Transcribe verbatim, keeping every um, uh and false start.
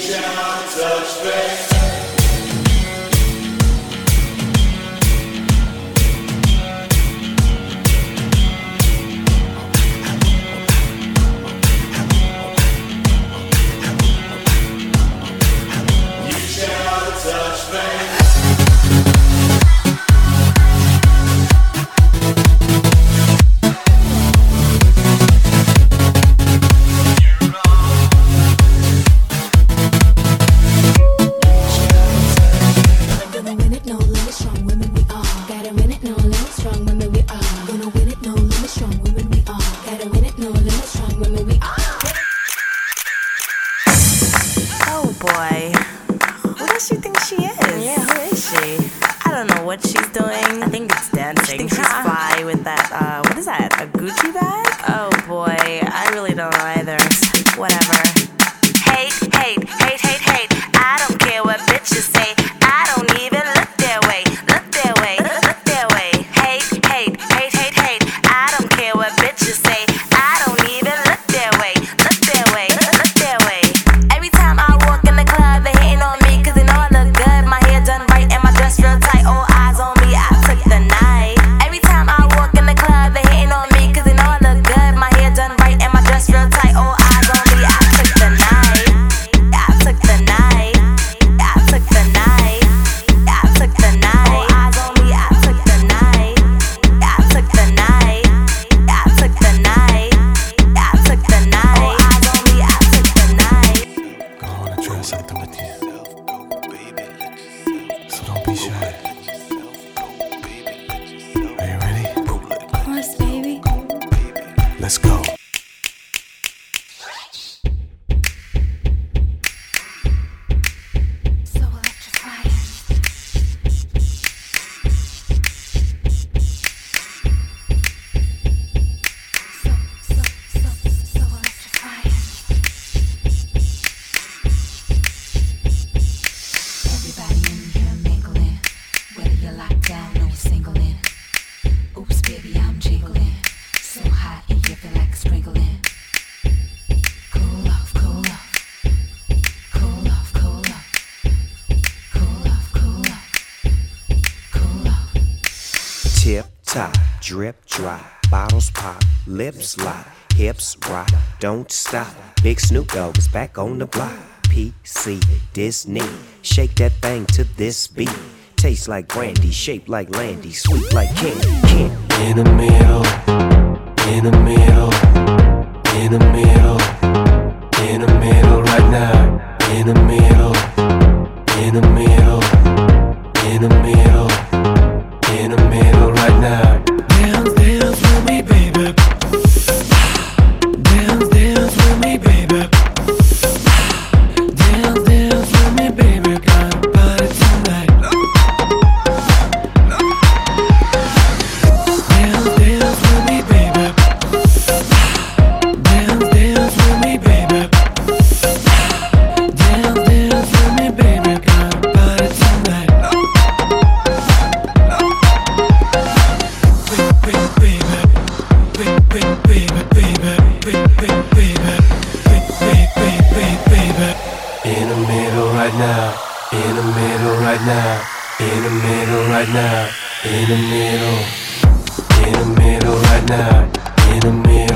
Drip dry, bottles pop, lips lock, hips rock, don't stop. Big Snoop Dogg is back on the block. P C Disney, shake that thing to this beat. Tastes like brandy, shaped like Landy, sweet like candy. candy. In the middle, in the middle, in the middle, in the middle right now. In the middle, in the middle, in the middle, in the middle right now. Dance, dance with me, baby. Dance, dance with me, baby. Dance, dance with me, baby. Got a party tonight. Dance, dance with me, baby. Dance, dance with me, baby. Dance, dance with me, baby. Got a party tonight. In the middle right now, in the middle right now, in the middle right now, in the middle, in the middle right now, in the middle.